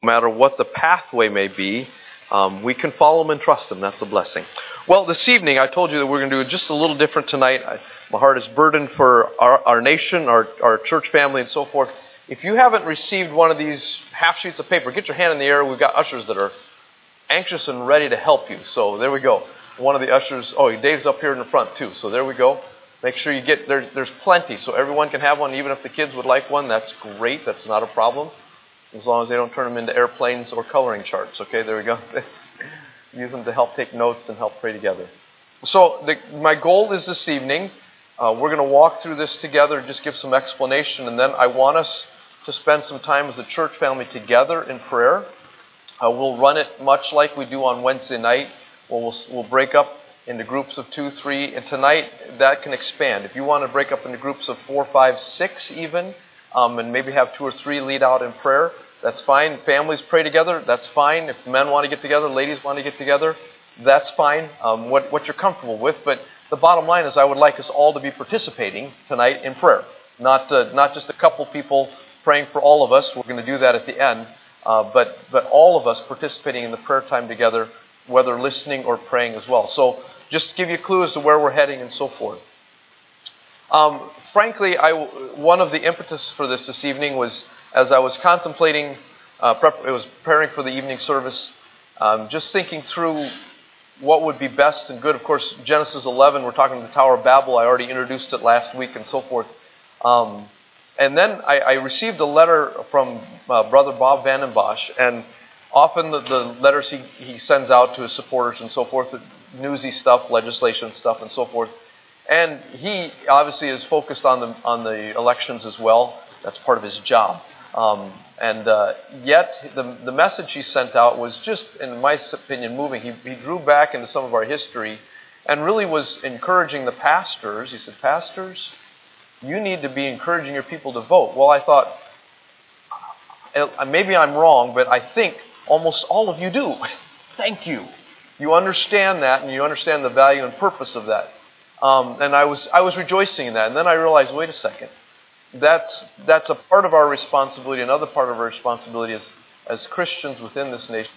No matter what the pathway may be, we can follow Him and trust Him. That's a blessing. Well, this evening I told you that we're going to do it just a little different tonight. My heart is burdened for our nation, our church family, and so forth. If you haven't received one of these half sheets of paper, get your hand in the air. We've got ushers that are anxious and ready to help you. So there we go. One of the ushers, Dave's up here in the front too. So there we go. Make sure you get, there's plenty. So everyone can have one. Even if the kids would like one, that's great. That's not a problem. As long as they don't turn them into airplanes or coloring charts. Okay, there we go. Use them to help take notes and help pray together. So my goal is this evening, we're going to walk through this together, just give some explanation, and then I want us to spend some time as a church family together in prayer. We'll run it much like we do on Wednesday night. We'll break up into groups of 2, 3, and tonight that can expand. If you want to break up into groups of 4, 5, 6 even, and maybe have 2 or 3 lead out in prayer, that's fine. Families pray together, that's fine. If men want to get together, ladies want to get together, that's fine. What you're comfortable with. But the bottom line is I would like us all to be participating tonight in prayer. Not just a couple people praying for all of us. We're going to do that at the end. But all of us participating in the prayer time together, whether listening or praying as well. So just to give you a clue as to where we're heading and so forth. Frankly, one of the impetus for this evening was as I was contemplating, preparing for the evening service, just thinking through what would be best and good. Of course, Genesis 11, we're talking the Tower of Babel. I already introduced it last week and so forth. And then I received a letter from Brother Bob Vandenbosch, and often the letters he sends out to his supporters and so forth, newsy stuff, legislation stuff and so forth. And he obviously is focused on the elections as well. That's part of his job. Yet the message he sent out was just, in my opinion, moving. He drew back into some of our history and really was encouraging the pastors. He said, "Pastors, you need to be encouraging your people to vote." Well, I thought, maybe I'm wrong, but I think almost all of you do. Thank you. You understand that, and you understand the value and purpose of that. And I was rejoicing in that. And then I realized, wait a second. That's a part of our responsibility. Another part of our responsibility as Christians within this nation.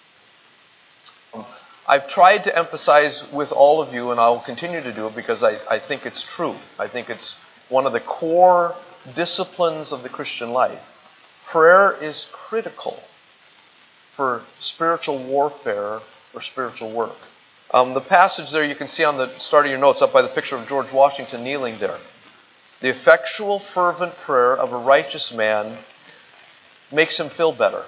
I've tried to emphasize with all of you, and I will continue to do it because I think it's true. I think it's one of the core disciplines of the Christian life. Prayer is critical for spiritual warfare or spiritual work. The passage there you can see on the start of your notes up by the picture of George Washington kneeling there. The effectual, fervent prayer of a righteous man makes him feel better.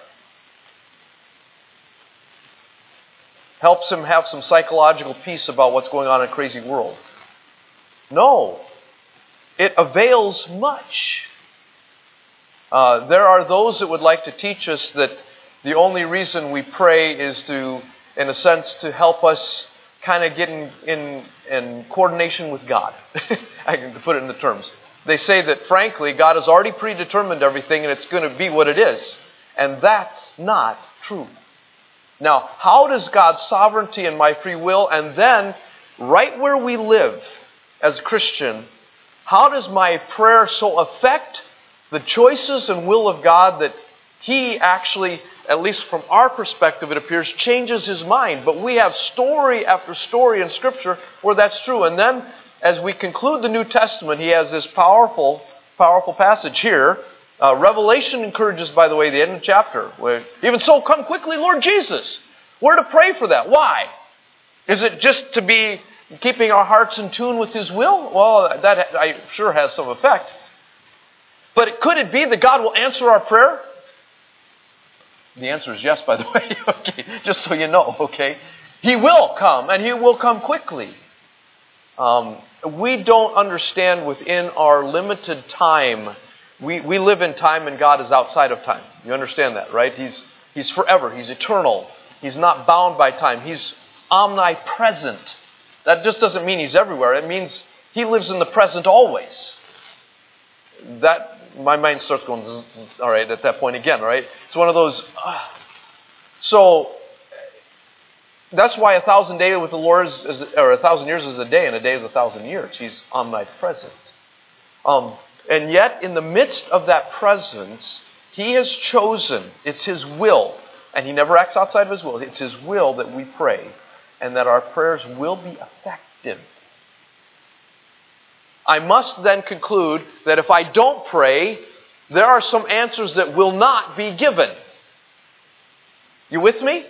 Helps him have some psychological peace about what's going on in a crazy world. No. It avails much. There are those that would like to teach us that the only reason we pray is to, in a sense, to help us kind of get in coordination with God. I can put it in the terms. They say that, frankly, God has already predetermined everything and it's going to be what it is. And that's not true. Now, how does God's sovereignty and my free will, and then right where we live as a Christian, how does my prayer so affect the choices and will of God that He actually, at least from our perspective, it appears, changes His mind. But we have story after story in Scripture where that's true. And then, as we conclude the New Testament, He has this powerful passage here. Revelation encourages, by the way, the end of the chapter, where, "Even so, come quickly, Lord Jesus." We're to pray for that. Why? Is it just to be keeping our hearts in tune with His will? Well, that I sure has some effect. But could it be that God will answer our prayer? The answer is yes, by the way. Okay, just so you know, okay? He will come, and He will come quickly. We don't understand within our limited time. We live in time, and God is outside of time. You understand that, right? He's forever. He's eternal. He's not bound by time. He's omnipresent. That just doesn't mean He's everywhere. It means He lives in the present always. My mind starts going, all right, at that point again, right? It's one of those. So that's why 1,000 days with the Lord or 1,000 years is a day, and a day is 1,000 years. He's omnipresent. And yet, in the midst of that presence, He has chosen, it's His will, and He never acts outside of His will. It's His will that we pray, and that our prayers will be effective. I must then conclude that if I don't pray, there are some answers that will not be given. You with me?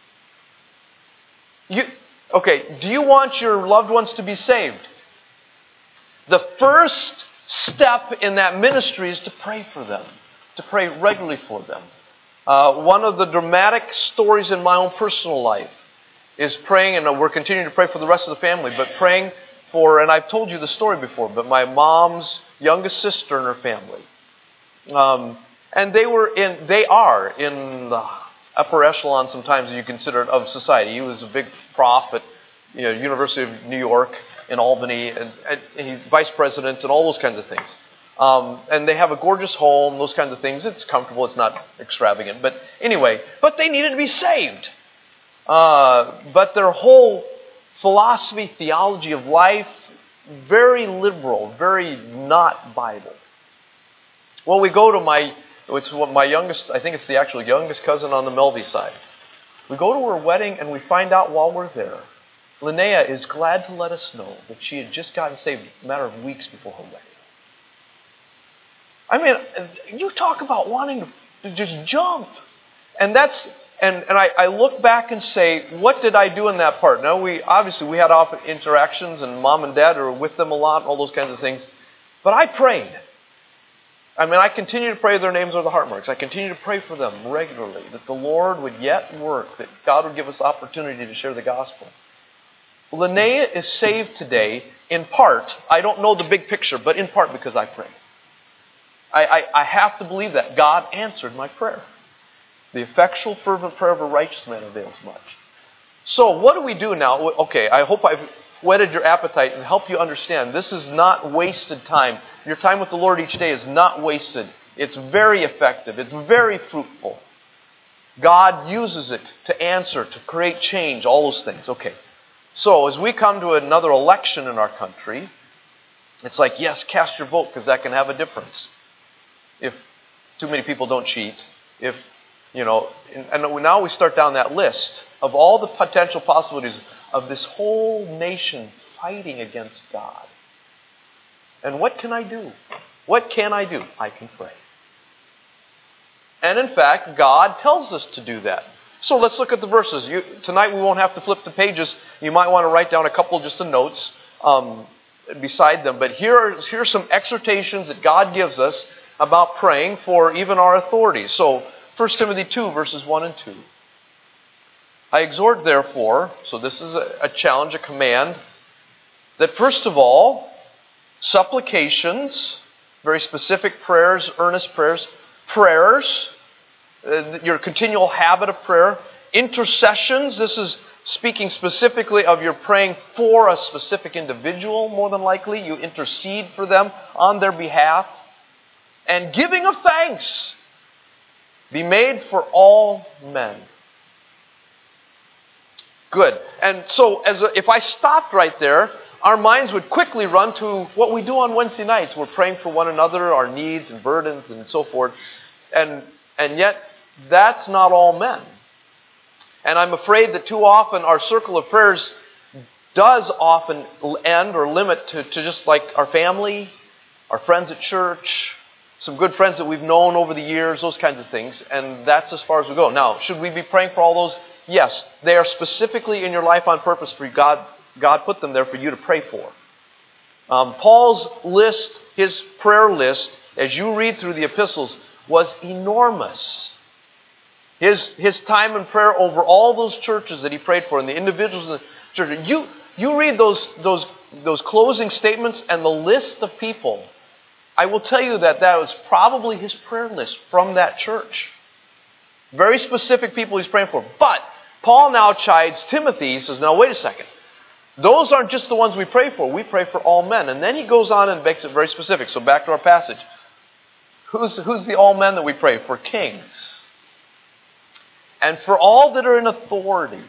Do you want your loved ones to be saved? The first step in that ministry is to pray for them, to pray regularly for them. One of the dramatic stories in my own personal life is praying, and we're continuing to pray for the rest of the family, but praying for, and I've told you the story before, but my mom's youngest sister and her family. And they are in the upper echelon sometimes you consider it of society. He was a big prof at University of New York in Albany, and he's vice president and all those kinds of things. And they have a gorgeous home, those kinds of things. It's comfortable, it's not extravagant. But anyway, they needed to be saved. But their whole philosophy, theology of life, very liberal, very not Bible. Well, we go to my youngest, I think it's the actual youngest cousin on the Melvey side. We go to her wedding and we find out while we're there, Linnea is glad to let us know that she had just gotten saved a matter of weeks before her wedding. I mean, you talk about wanting to just jump. And I look back and say, what did I do in that part? Now, we had often interactions, and Mom and Dad are with them a lot, and all those kinds of things. But I prayed. I mean, I continue to pray their names are the heart marks. I continue to pray for them regularly, that the Lord would yet work, that God would give us opportunity to share the gospel. Linnea is saved today, in part, I don't know the big picture, but in part because I prayed. I have to believe that God answered my prayer. The effectual, fervent prayer of a righteous man avails much. So, what do we do now? Okay, I hope I've whetted your appetite and helped you understand this is not wasted time. Your time with the Lord each day is not wasted. It's very effective. It's very fruitful. God uses it to answer, to create change, all those things. Okay. So, as we come to another election in our country, it's like, yes, cast your vote because that can have a difference. If too many people don't cheat, and now we start down that list of all the potential possibilities of this whole nation fighting against God. And what can I do? What can I do? I can pray. And in fact, God tells us to do that. So let's look at the verses. Tonight we won't have to flip the pages. You might want to write down a couple just of notes beside them. But here are some exhortations that God gives us about praying for even our authorities. So 1 Timothy 2, verses 1 and 2. I exhort, therefore, so this is a challenge, a command, that first of all, supplications, very specific prayers, earnest prayers, your continual habit of prayer, intercessions, this is speaking specifically of your praying for a specific individual, more than likely. You intercede for them on their behalf. And giving of thanks be made for all men. Good. And so if I stopped right there, our minds would quickly run to what we do on Wednesday nights. We're praying for one another, our needs and burdens and so forth. And yet, that's not all men. And I'm afraid that too often our circle of prayers does often end or limit to just like our family, our friends at church, some good friends that we've known over the years, those kinds of things. And that's as far as we go. Now, should we be praying for all those? Yes. They are specifically in your life on purpose for God. God put them there for you to pray for. Paul's list, his prayer list, as you read through the epistles, was enormous. His time in prayer over all those churches that he prayed for and the individuals in the church. You read those closing statements and the list of people. I will tell you that was probably his prayer list from that church. Very specific people he's praying for. But Paul now chides Timothy. He says, now wait a second. Those aren't just the ones we pray for. We pray for all men. And then he goes on and makes it very specific. So back to our passage. Who's the all men that we pray for? Kings. And for all that are in authority.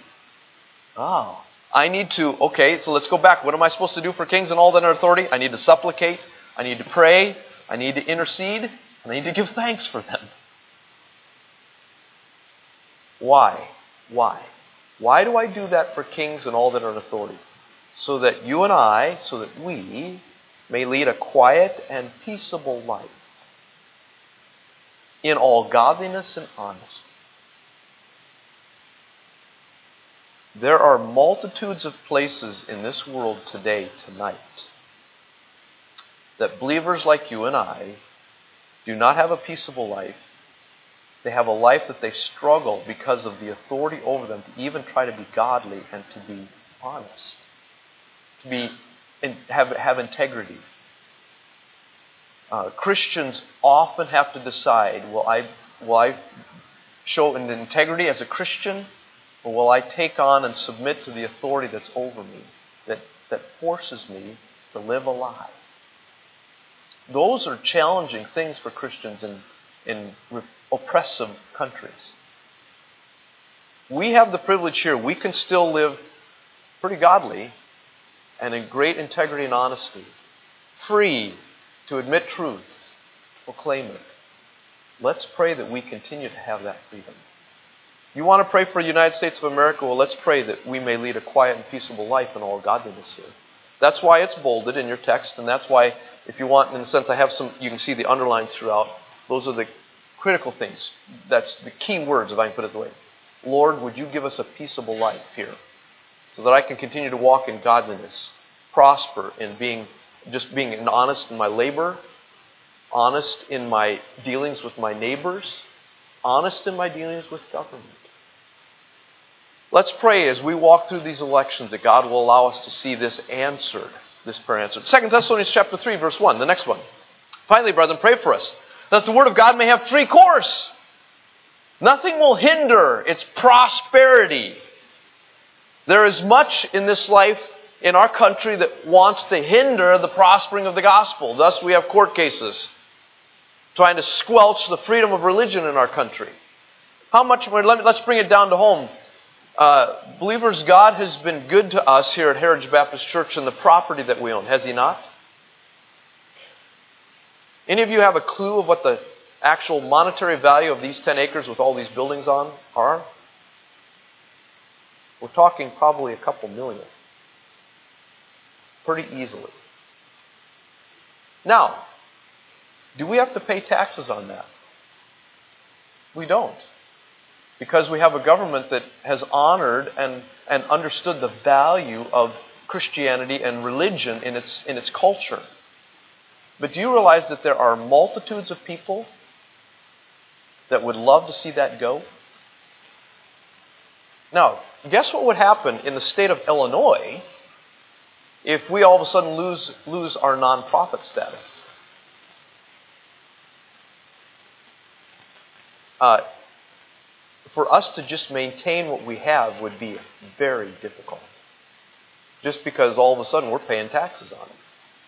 I need to, so let's go back. What am I supposed to do for kings and all that are in authority? I need to supplicate. I need to pray. I need to intercede. And I need to give thanks for them. Why? Why? Why do I do that for kings and all that are in authority? So that you and I, so that we may lead a quiet and peaceable life in all godliness and honesty. There are multitudes of places in this world today, tonight, that believers like you and I do not have a peaceable life. They have a life that they struggle because of the authority over them to even try to be godly and to be honest, to be have integrity. Christians often have to decide: will I show an integrity as a Christian, or will I take on and submit to the authority that's over me, that forces me to live a lie? Those are challenging things for Christians in oppressive countries. We have the privilege here. We can still live pretty godly and in great integrity and honesty, free to admit truth, proclaim it. Let's pray that we continue to have that freedom. You want to pray for the United States of America? Well, let's pray that we may lead a quiet and peaceable life in all godliness here. That's why it's bolded in your text, and that's why, if you want, in a sense, I have some, you can see the underlines throughout. Those are the critical things. That's the key words, if I can put it that way. Lord, would you give us a peaceable life here, so that I can continue to walk in godliness, prosper in being honest in my labor, honest in my dealings with my neighbors, honest in my dealings with government. Let's pray as we walk through these elections that God will allow us to see this answered, this prayer answered. 2 Thessalonians chapter 3, verse 1, the next one. Finally, brethren, pray for us, that the word of God may have free course. Nothing will hinder its prosperity. There is much in this life in our country that wants to hinder the prospering of the gospel. Thus, we have court cases trying to squelch the freedom of religion in our country. Let's bring it down to home. Believers, God has been good to us here at Heritage Baptist Church and the property that we own, has He not? Any of you have a clue of what the actual monetary value of these 10 acres with all these buildings on are? We're talking probably a couple million. Pretty easily. Now, do we have to pay taxes on that? We don't. Because we have a government that has honored and understood the value of Christianity and religion in its culture. But do you realize that there are multitudes of people that would love to see that go? Now, guess what would happen in the state of Illinois if we all of a sudden lose our nonprofit status? For us to just maintain what we have would be very difficult. Just because all of a sudden we're paying taxes on it.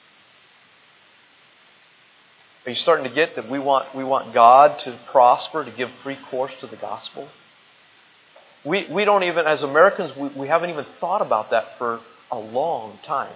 Are you starting to get that we want God to prosper, to give free course to the gospel? We don't even, as Americans, we haven't even thought about that for a long time.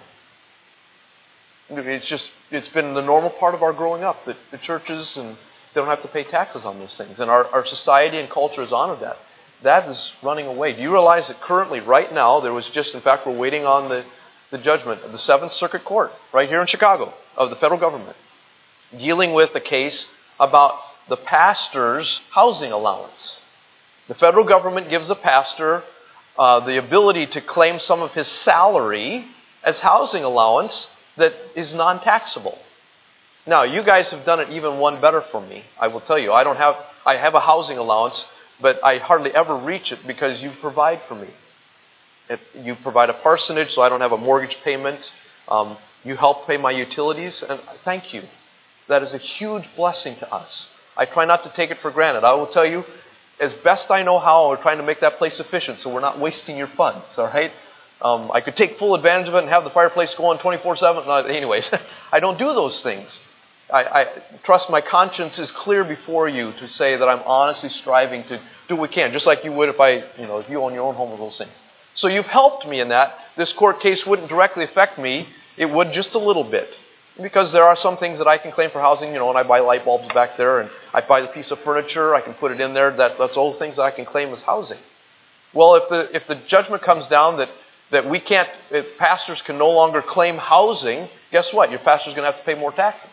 It's been the normal part of our growing up that the churches and they don't have to pay taxes on those things. And our society and culture has honored that. That is running away. Do you realize that currently, right now, there was just, in fact, we're waiting on the judgment of the 7th Circuit Court, right here in Chicago, of the federal government, dealing with a case about the pastor's housing allowance. The federal government gives the pastor the ability to claim some of his salary as housing allowance that is non-taxable. Now, you guys have done it even one better for me. I will tell you, I have a housing allowance, but I hardly ever reach it because you provide for me. You provide a parsonage, so I don't have a mortgage payment. You help pay my utilities, and thank you. That is a huge blessing to us. I try not to take it for granted. I will tell you, as best I know how, we're trying to make that place efficient, so we're not wasting your funds, all right? I could take full advantage of it and have the fireplace going 24/7. Anyways, I don't do those things. I trust my conscience is clear before you to say that I'm honestly striving to do what we can, just like you would if you own your own home with those things. So you've helped me in that. This court case wouldn't directly affect me. It would just a little bit. Because there are some things that I can claim for housing, and I buy light bulbs back there, and I buy the piece of furniture, I can put it in there. That's all things that I can claim as housing. Well, if the judgment comes down that we can't, if pastors can no longer claim housing, guess what? Your pastor's going to have to pay more taxes.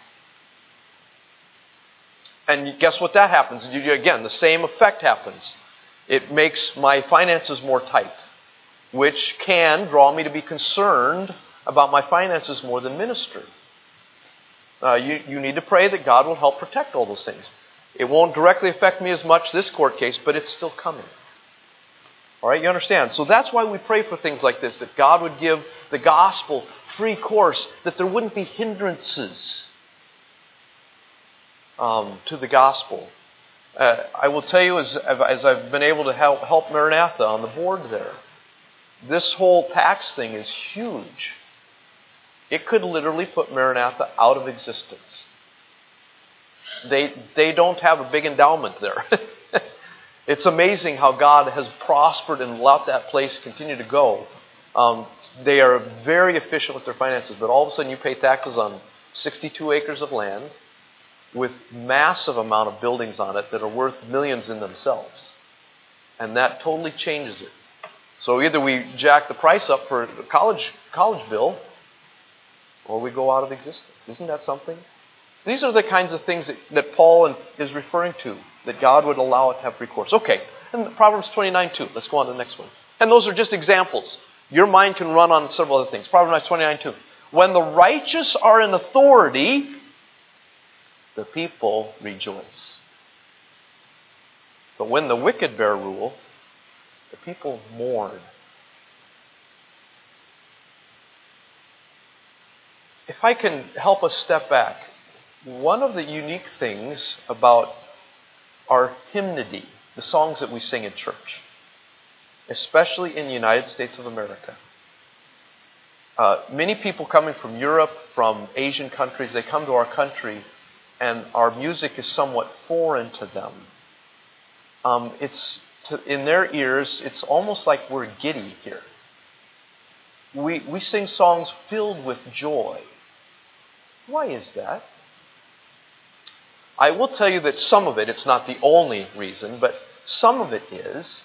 And guess what that happens? Again, the same effect happens. It makes my finances more tight, which can draw me to be concerned about my finances more than minister. You need to pray that God will help protect all those things. It won't directly affect me as much, this court case, but it's still coming. All right, you understand? So that's why we pray for things like this, that God would give the gospel free course, that there wouldn't be hindrances to the gospel. I will tell you, as I've been able to help Maranatha on the board there, this whole tax thing is huge. It could literally put Maranatha out of existence. They don't have a big endowment there. It's amazing how God has prospered and let that place continue to go. They are very efficient with their finances, but all of a sudden you pay taxes on 62 acres of land with massive amount of buildings on it that are worth millions in themselves. And that totally changes it. So either we jack the price up for the college bill, or we go out of existence. Isn't that something? These are the kinds of things that Paul is referring to, that God would allow it to have recourse. Okay, and Proverbs 29:2. Let's go on to the next one. And those are just examples. Your mind can run on several other things. Proverbs 29:2. When the righteous are in authority, the people rejoice. But when the wicked bear rule, the people mourn. If I can help us step back, one of the unique things about our hymnody, the songs that we sing in church, especially in the United States of America, many people coming from Europe, from Asian countries, they come to our country and our music is somewhat foreign to them. In their ears, it's almost like we're giddy here. We sing songs filled with joy. Why is that? I will tell you that some of it's not the only reason, but some of it is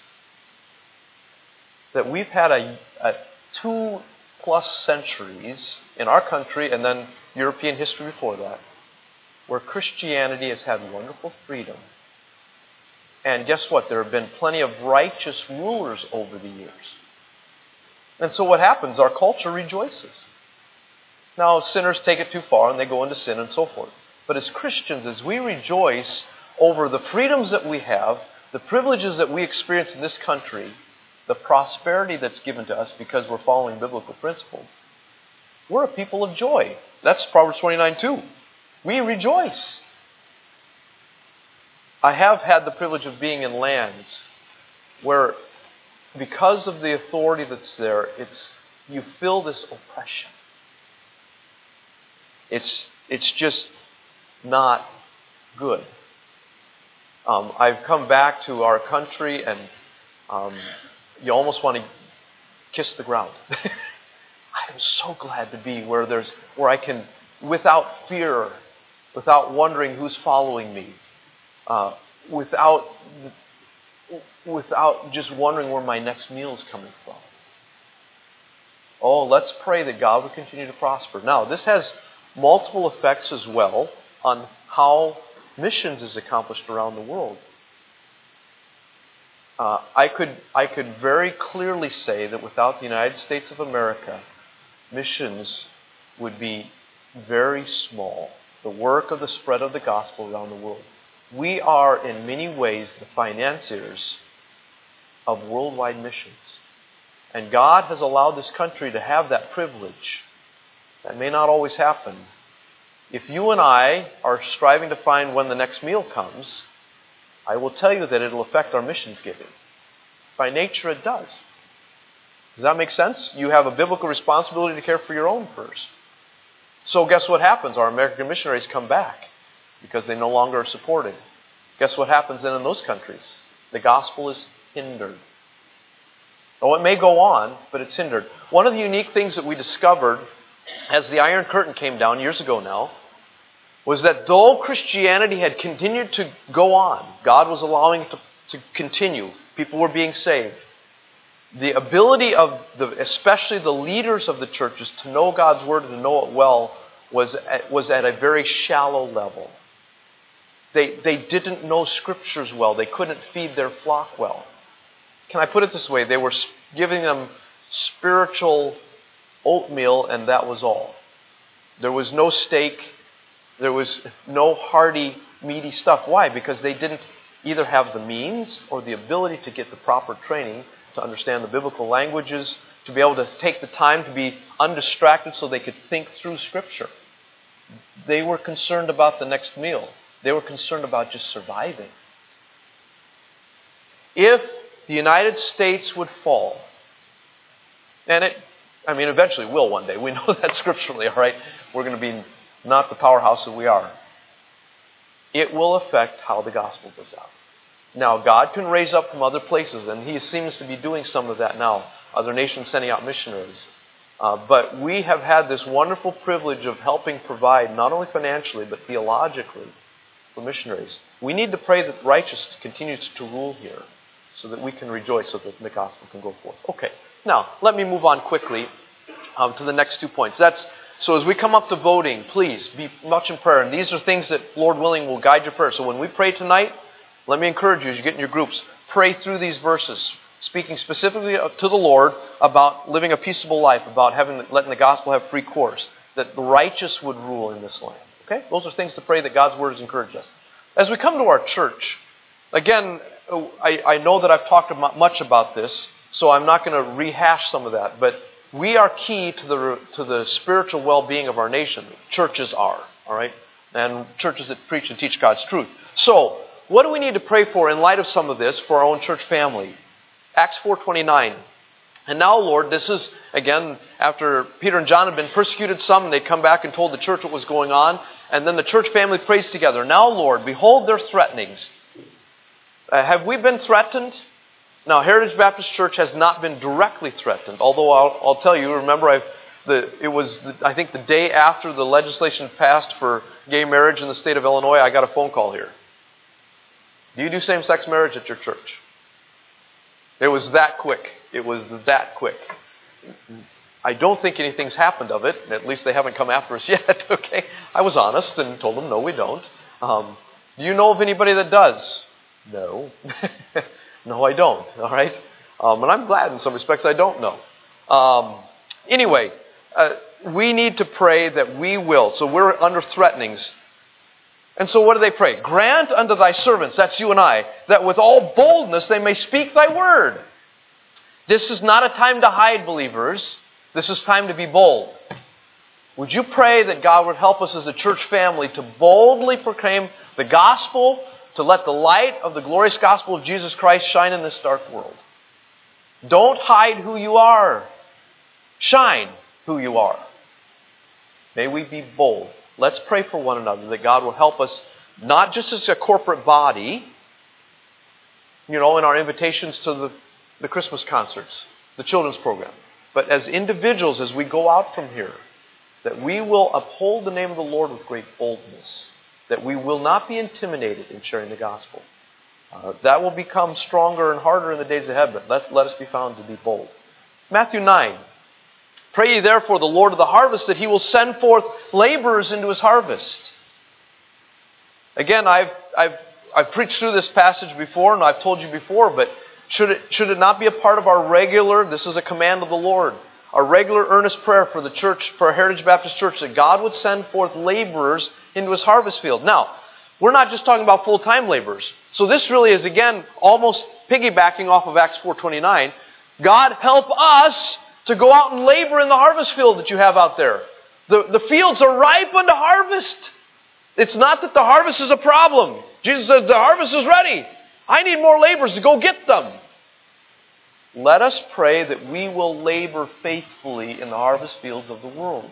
that we've had a 2+ centuries in our country and then European history before that, where Christianity has had wonderful freedom. And guess what? There have been plenty of righteous rulers over the years. And so what happens? Our culture rejoices. Now, sinners take it too far and they go into sin and so forth. But as Christians, as we rejoice over the freedoms that we have, the privileges that we experience in this country, the prosperity that's given to us because we're following biblical principles, we're a people of joy. That's Proverbs 29:2. We rejoice. I have had the privilege of being in lands where, because of the authority that's there, you feel this oppression. It's just not good. I've come back to our country and you almost want to kiss the ground. I am so glad to be where I can, without fear, without wondering who's following me, without just wondering where my next meal is coming from. Oh, let's pray that God will continue to prosper. Now, this has multiple effects as well on how missions is accomplished around the world. I could very clearly say that without the United States of America, missions would be very small. The work of the spread of the gospel around the world. We are in many ways the financiers of worldwide missions. And God has allowed this country to have that privilege. That may not always happen. If you and I are striving to find when the next meal comes, I will tell you that it'll affect our missions giving. By nature, it does. Does that make sense? You have a biblical responsibility to care for your own first. So guess what happens? Our American missionaries come back because they no longer are supported. Guess what happens then in those countries? The gospel is hindered. Oh, it may go on, but it's hindered. One of the unique things that we discovered as the Iron Curtain came down years ago now, was that though Christianity had continued to go on, God was allowing it to continue, people were being saved, the ability of especially the leaders of the churches to know God's Word and to know it well was at a very shallow level. They didn't know Scriptures well. They couldn't feed their flock well. Can I put it this way? They were giving them spiritual oatmeal, and that was all. There was no steak. There was no hearty, meaty stuff. Why? Because they didn't either have the means or the ability to get the proper training to understand the biblical languages, to be able to take the time to be undistracted so they could think through Scripture. They were concerned about the next meal. They were concerned about just surviving. If the United States would fall, and eventually will one day. We know that scripturally, all right? We're going to be not the powerhouse that we are. It will affect how the gospel goes out. Now, God can raise up from other places, and He seems to be doing some of that now. Other nations sending out missionaries. But we have had this wonderful privilege of helping provide, not only financially, but theologically, for missionaries. We need to pray that righteousness continues to rule here so that we can rejoice so that the gospel can go forth. Okay, now, let me move on quickly to the next 2 points. So as we come up to voting, please be much in prayer. And these are things that, Lord willing, will guide your prayer. So when we pray tonight, let me encourage you as you get in your groups, pray through these verses, speaking specifically to the Lord about living a peaceable life, about letting the gospel have free course, that the righteous would rule in this land. Okay? Those are things to pray that God's Word has encouraged us. As we come to our church, again, I know that I've talked much about this, so I'm not going to rehash some of that, but we are key to the spiritual well-being of our nation. Churches are, all right? And churches that preach and teach God's truth. So, what do we need to pray for in light of some of this for our own church family? Acts 4:29. And now, Lord, this is, again, after Peter and John had been persecuted some, and they'd come back and told the church what was going on, and then the church family prays together. Now, Lord, behold their threatenings. Have we been threatened? Now, Heritage Baptist Church has not been directly threatened, although I'll tell you, remember, it was, I think, the day after the legislation passed for gay marriage in the state of Illinois, I got a phone call here. Do you do same-sex marriage at your church? It was that quick. It was that quick. I don't think anything's happened of it. At least they haven't come after us yet, okay? I was honest and told them, no, we don't. Do you know of anybody that does? No. No, I don't, all right? And I'm glad in some respects I don't know. Anyway, we need to pray that we will. So we're under threatenings. And so what do they pray? Grant unto thy servants, that's you and I, that with all boldness they may speak thy word. This is not a time to hide, believers. This is time to be bold. Would you pray that God would help us as a church family to boldly proclaim the gospel, to let the light of the glorious gospel of Jesus Christ shine in this dark world? Don't hide who you are. Shine who you are. May we be bold. Let's pray for one another that God will help us, not just as a corporate body, in our invitations to the Christmas concerts, the children's program, but as individuals as we go out from here, that we will uphold the name of the Lord with great boldness, that we will not be intimidated in sharing the gospel. That will become stronger and harder in the days ahead, but let us be found to be bold. Matthew 9. Pray ye therefore the Lord of the harvest that He will send forth laborers into His harvest. Again, I've preached through this passage before, and I've told you before, but should it not be a part of our regular, this is a command of the Lord, our regular earnest prayer for the church, for our Heritage Baptist Church, that God would send forth laborers into His harvest field. Now, we're not just talking about full-time laborers. So this really is, again, almost piggybacking off of Acts 4:29. God, help us to go out and labor in the harvest field that you have out there. The fields are ripe unto harvest. It's not that the harvest is a problem. Jesus says the harvest is ready. I need more laborers to go get them. Let us pray that we will labor faithfully in the harvest fields of the world.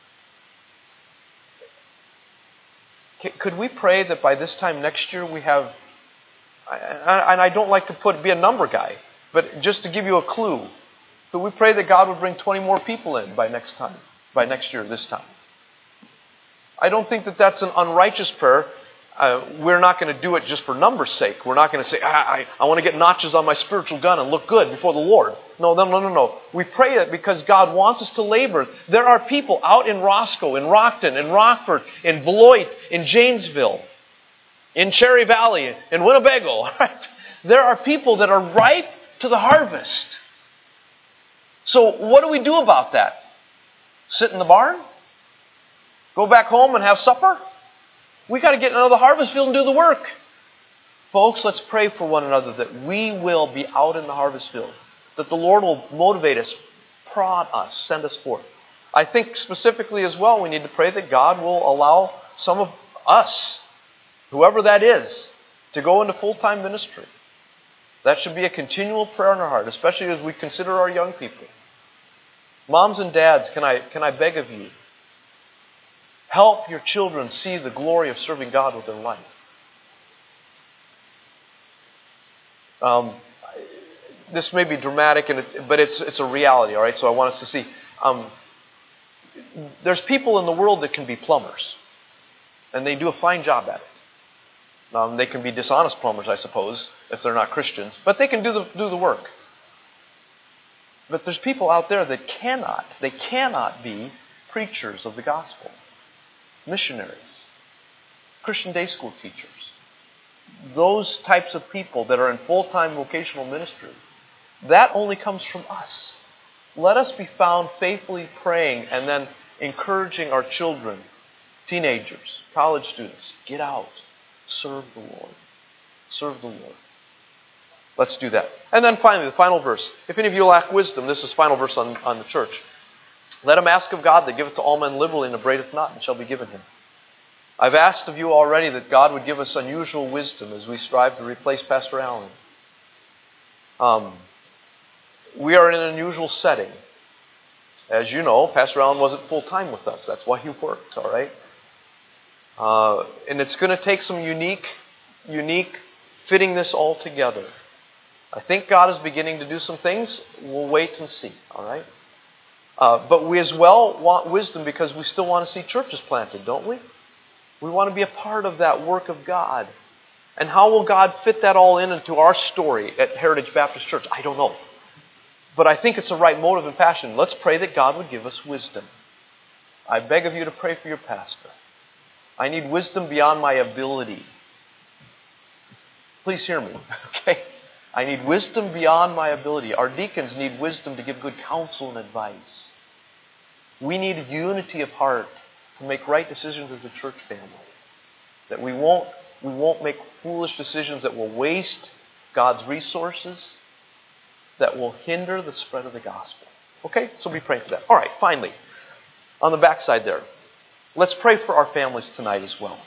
Could we pray that by this time next year we have, and I don't like to be a number guy, but just to give you a clue, could we pray that God would bring 20 more people in by next time? by next year this time. I don't think that that's an unrighteous prayer. We're not going to do it just for numbers' sake. We're not going to say, I want to get notches on my spiritual gun and look good before the Lord. No. We pray it because God wants us to labor. There are people out in Roscoe, in Rockton, in Rockford, in Beloit, in Janesville, in Cherry Valley, in Winnebago. Right? There are people that are ripe to the harvest. So what do we do about that? Sit in the barn? Go back home and have supper? We got to get into the harvest field and do the work. Folks, let's pray for one another that we will be out in the harvest field. That the Lord will motivate us, prod us, send us forth. I think specifically as well, we need to pray that God will allow some of us, whoever that is, to go into full-time ministry. That should be a continual prayer in our heart, especially as we consider our young people. Moms and dads, can I beg of you, help your children see the glory of serving God with their life. This may be dramatic, but it's a reality, all right? So I want us to see. There's people in the world that can be plumbers, and they do a fine job at it. They can be dishonest plumbers, I suppose, if they're not Christians, but they can do the work. But there's people out there that cannot be preachers of the gospel. Missionaries, Christian day school teachers, those types of people that are in full-time vocational ministry, that only comes from us. Let us be found faithfully praying and then encouraging our children, teenagers, college students, get out, serve the Lord. Serve the Lord. Let's do that. And then finally, the final verse. If any of you lack wisdom, this is the final verse on the church. Let him ask of God that giveth to all men liberally and upbraideth not, and shall be given him. I've asked of you already that God would give us unusual wisdom as we strive to replace Pastor Allen. We are in an unusual setting. As you know, Pastor Allen wasn't full-time with us. That's why he worked, all right? And it's going to take some unique fitting this all together. I think God is beginning to do some things. We'll wait and see, all right? But we as well want wisdom because we still want to see churches planted, don't we? We want to be a part of that work of God. And how will God fit that all into our story at Heritage Baptist Church? I don't know. But I think it's the right motive and passion. Let's pray that God would give us wisdom. I beg of you to pray for your pastor. I need wisdom beyond my ability. Please hear me, okay? I need wisdom beyond my ability. Our deacons need wisdom to give good counsel and advice. We need unity of heart to make right decisions as a church family. That we won't make foolish decisions that will waste God's resources, that will hinder the spread of the gospel. Okay? So be praying for that. All right, finally, on the backside there, let's pray for our families tonight as well.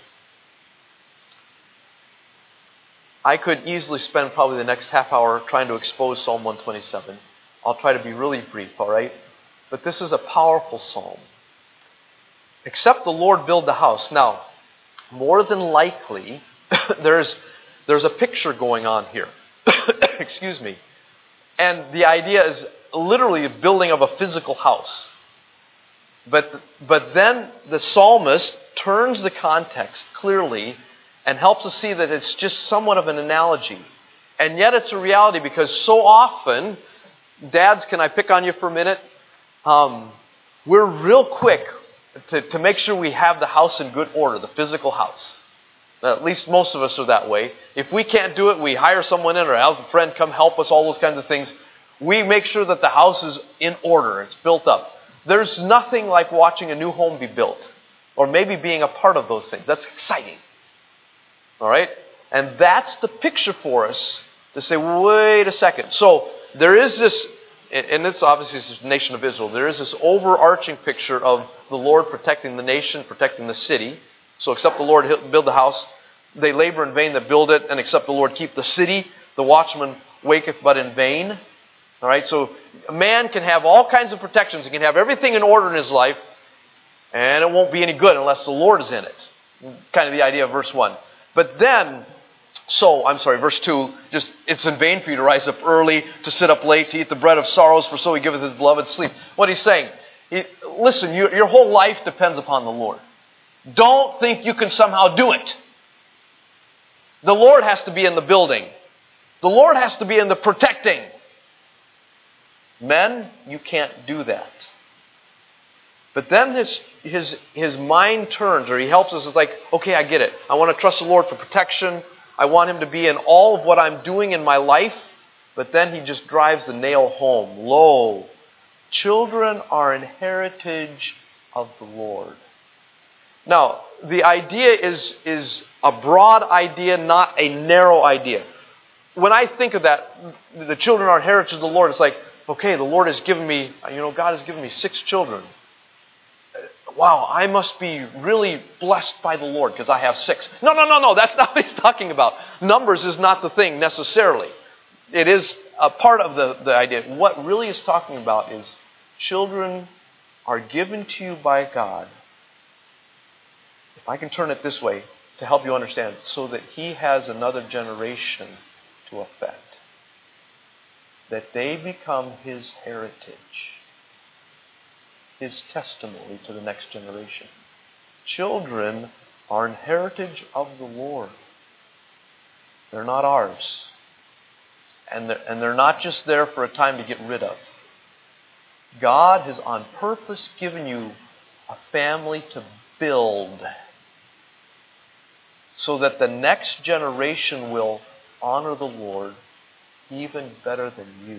I could easily spend probably the next half hour trying to expose Psalm 127. I'll try to be really brief, all right? But this is a powerful psalm. Except the Lord build the house. Now, more than likely, there's a picture going on here. Excuse me. And the idea is literally a building of a physical house. But then the psalmist turns the context clearly and helps us see that it's just somewhat of an analogy. And yet it's a reality because so often, dads, can I pick on you for a minute? We're real quick to make sure we have the house in good order, the physical house. At least most of us are that way. If we can't do it, we hire someone in or have a friend come help us, all those kinds of things. We make sure that the house is in order, it's built up. There's nothing like watching a new home be built or maybe being a part of those things. That's exciting. All right? And that's the picture for us to say, wait a second. So there is this, and it's obviously this nation of Israel, there is this overarching picture of the Lord protecting the nation, protecting the city. So except the Lord build the house, they labor in vain that build it, and except the Lord keep the city, the watchman waketh but in vain. All right, so a man can have all kinds of protections. He can have everything in order in his life, and it won't be any good unless the Lord is in it. Kind of the idea of verse 1. But then, verse 2, just it's in vain for you to rise up early, to sit up late, to eat the bread of sorrows, for so he giveth his beloved sleep. What he's saying, Listen, your whole life depends upon the Lord. Don't think you can somehow do it. The Lord has to be in the building. The Lord has to be in the protecting. Men, you can't do that. But then his mind turns, or he helps us. It's like, okay, I get it. I want to trust the Lord for protection. I want Him to be in all of what I'm doing in my life. But then he just drives the nail home. Lo, children are an heritage of the Lord. Now, the idea is a broad idea, not a narrow idea. When I think of that, the children are heritage of the Lord, it's like, okay, the Lord has given me, God has given me 6 children. Wow, I must be really blessed by the Lord because I have 6. No, that's not what he's talking about. Numbers is not the thing necessarily. It is a part of the idea. What really is talking about is children are given to you by God. If I can turn it this way to help you understand, so that He has another generation to affect. That they become His heritage. His testimony to the next generation. Children are an heritage of the Lord. They're not ours. And they're not just there for a time to get rid of. God has on purpose given you a family to build so that the next generation will honor the Lord even better than you.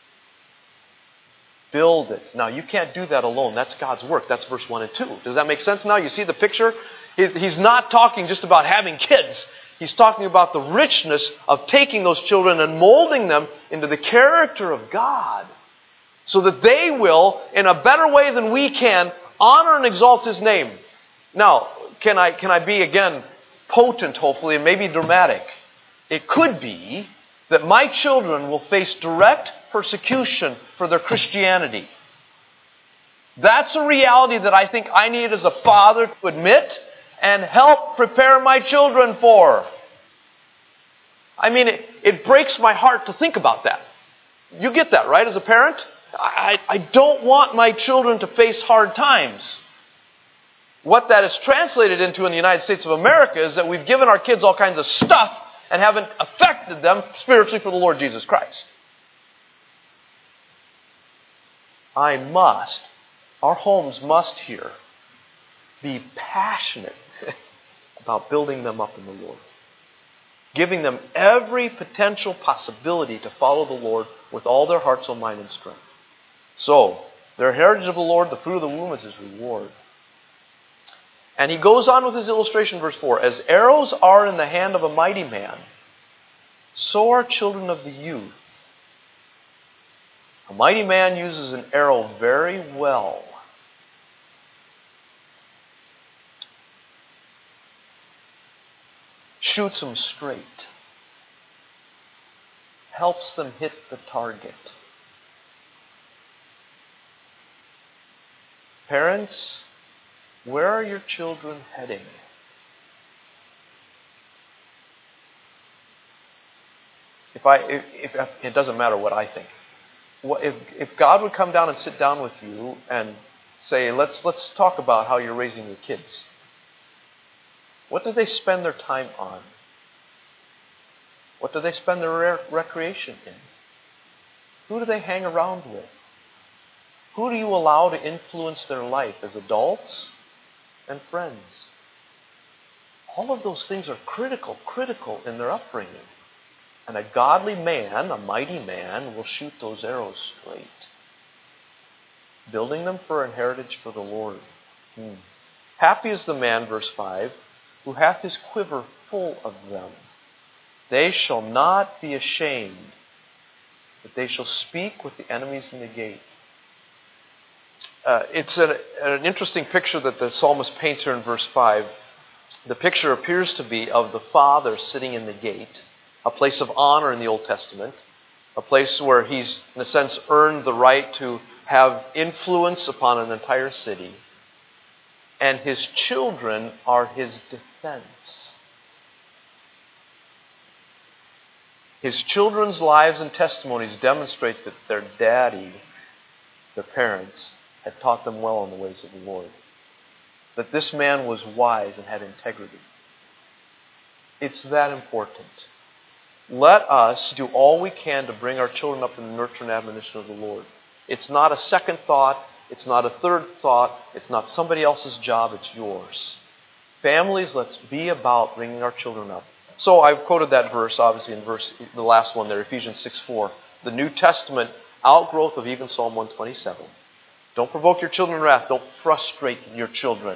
Build it. Now, you can't do that alone. That's God's work. That's verse 1 and 2. Does that make sense now? You see the picture? He's not talking just about having kids. He's talking about the richness of taking those children and molding them into the character of God so that they will, in a better way than we can, honor and exalt His name. Now, can I be, again, potent, hopefully, and maybe dramatic? It could be that my children will face direct persecution for their Christianity. That's a reality that I think I need as a father to admit and help prepare my children for. I mean, it breaks my heart to think about that. You get that, right, as a parent? I don't want my children to face hard times. What that is translated into in the United States of America is that we've given our kids all kinds of stuff and haven't affected them spiritually for the Lord Jesus Christ. Our homes must here be passionate about building them up in the Lord. Giving them every potential possibility to follow the Lord with all their heart, soul, mind, and strength. So, their heritage of the Lord, the fruit of the womb is His reward. And he goes on with his illustration, verse 4. As arrows are in the hand of a mighty man, so are children of the youth. A mighty man uses an arrow very well. Shoots them straight. Helps them hit the target. Parents, where are your children heading? If it doesn't matter what I think. If God would come down and sit down with you and say, let's talk about how you're raising your kids. What do they spend their time on? What do they spend their recreation in? Who do they hang around with? Who do you allow to influence their life as adults and friends? All of those things are critical in their upbringing. And a godly man, a mighty man, will shoot those arrows straight, building them for an heritage for the Lord. Happy is the man, verse 5, who hath his quiver full of them. They shall not be ashamed, but they shall speak with the enemies in the gate. It's an interesting picture that the psalmist paints here in verse 5. The picture appears to be of the father sitting in the gate, a place of honor in the Old Testament, a place where he's, in a sense, earned the right to have influence upon an entire city. And his children are his defense. His children's lives and testimonies demonstrate that their daddy, their parents, had taught them well in the ways of the Lord. That this man was wise and had integrity. It's that important. Let us do all we can to bring our children up in the nurture and admonition of the Lord. It's not a second thought. It's not a third thought. It's not somebody else's job. It's yours. Families, let's be about bringing our children up. So I've quoted that verse, obviously, in the last one there, Ephesians 6:4. The New Testament outgrowth of even Psalm 127. Don't provoke your children to wrath. Don't frustrate your children.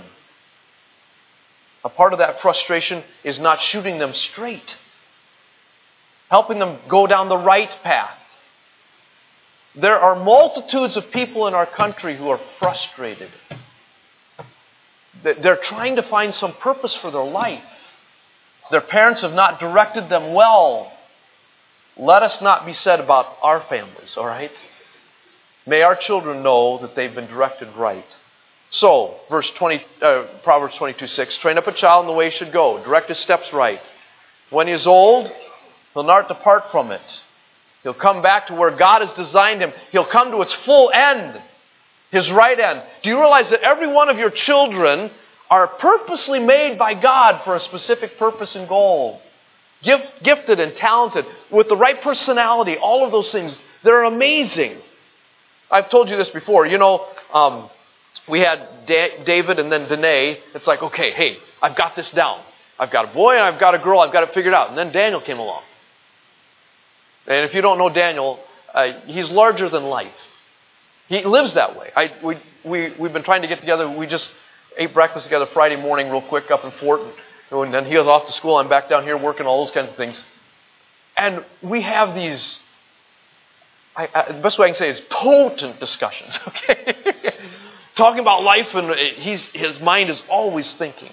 A part of that frustration is not shooting them straight. Helping them go down the right path. There are multitudes of people in our country who are frustrated. They're trying to find some purpose for their life. Their parents have not directed them well. Let us not be said about our families, all right? May our children know that they've been directed right. So, Proverbs 22:6, train up a child in the way he should go. Direct his steps right. When he is old, he'll not depart from it. He'll come back to where God has designed him. He'll come to its full end, his right end. Do you realize that every one of your children are purposely made by God for a specific purpose and goal? Gifted and talented, with the right personality, all of those things. They're amazing. I've told you this before. We had David and then Danae. It's like, okay, hey, I've got this down. I've got a boy and I've got a girl. I've got it figured out. And then Daniel came along. And if you don't know Daniel, he's larger than life. He lives that way. We've been trying to get together. We just ate breakfast together Friday morning real quick up in Fort. And then he was off to school. I'm back down here working all those kinds of things. And we have these, the best way I can say is potent discussions. Okay, talking about life, and his mind is always thinking.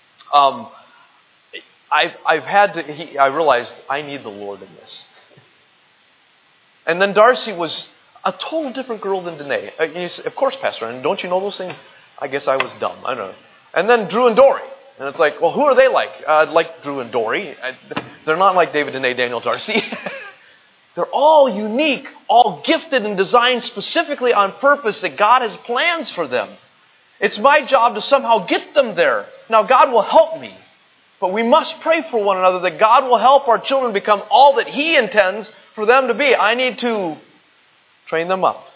I realized I need the Lord in this. And then Darcy was a total different girl than Danae. Of course, Pastor, and don't you know those things? I guess I was dumb. I don't know. And then Drew and Dory. And it's like, well, who are they like? Like Drew and Dory. They're not like David, Danae, Daniel, Darcy. They're all unique, all gifted and designed specifically on purpose that God has plans for them. It's my job to somehow get them there. Now, God will help me. But we must pray for one another that God will help our children become all that He intends for them to be. I need to train them up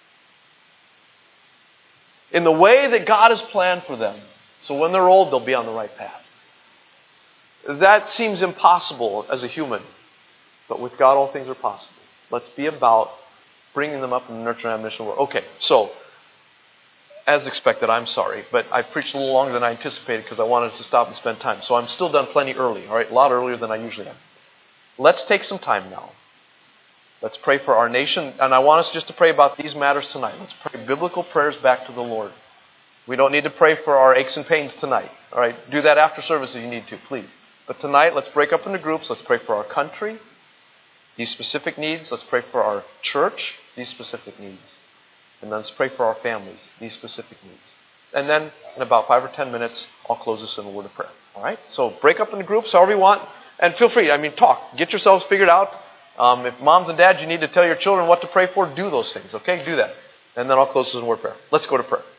in the way that God has planned for them. So when they're old, they'll be on the right path. That seems impossible as a human. But with God, all things are possible. Let's be about bringing them up in the nurture and admonition world. Okay, so, as expected, I'm sorry, but I preached a little longer than I anticipated because I wanted to stop and spend time. So I'm still done plenty early, all right? A lot earlier than I usually am. Let's take some time now. Let's pray for our nation. And I want us just to pray about these matters tonight. Let's pray biblical prayers back to the Lord. We don't need to pray for our aches and pains tonight. All right? Do that after service if you need to, please. But tonight, let's break up into groups. Let's pray for our country, these specific needs. Let's pray for our church, these specific needs. And then let's pray for our families, these specific needs. And then, in about 5 or 10 minutes, I'll close this in a word of prayer. All right? So break up into groups however you want. And feel free. Talk. Get yourselves figured out. If moms and dads, you need to tell your children what to pray for, do those things. Okay? Do that. And then I'll close this in a word of prayer. Let's go to prayer.